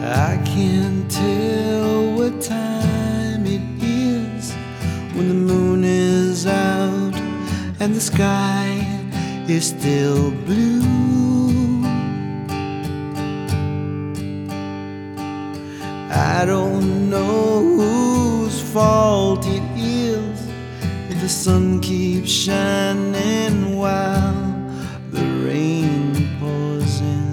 I can't tell what time it is when the moon is out and the sky is still blue. I don't know whose fault it is if the sun keeps shining while the rain pours in.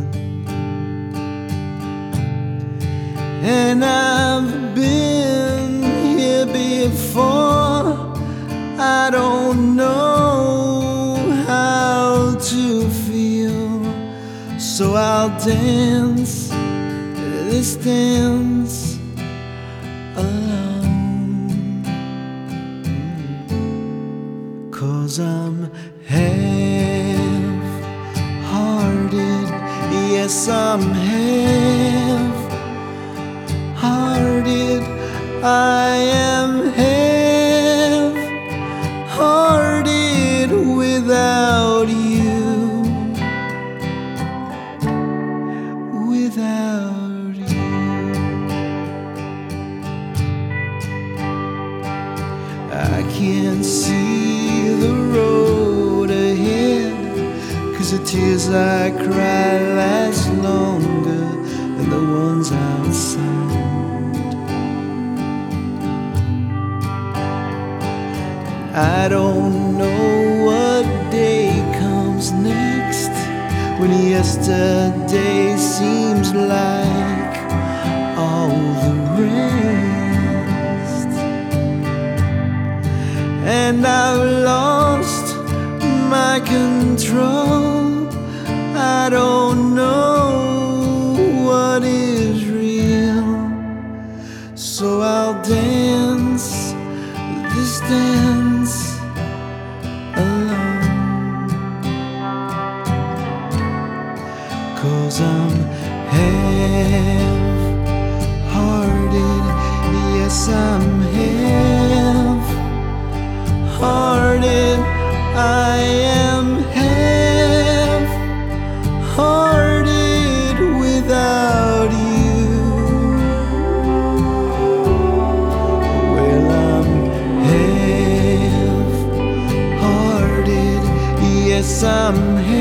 And I've been here before. I don't know how to feel, so I'll dance this dance alone. 'Cause I'm half-hearted, yes, I'm half-hearted. I am half-hearted without you, without you. I can't see the road ahead, 'cause the tears I cry last longer than the ones outside. I don't know what day comes next, when yesterday seems like all the rest. And I've lost my control. I don't know what is real, so I'll dance this dance alone. 'Cause I'm half-hearted, yes, I'm half-hearted. I am half-hearted without you. Well, I'm half-hearted, yes, I'm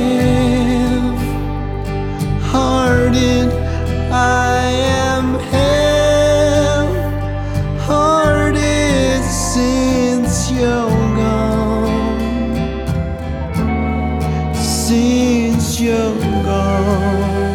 half-hearted. I am half-hearted since you're gone, since you're gone.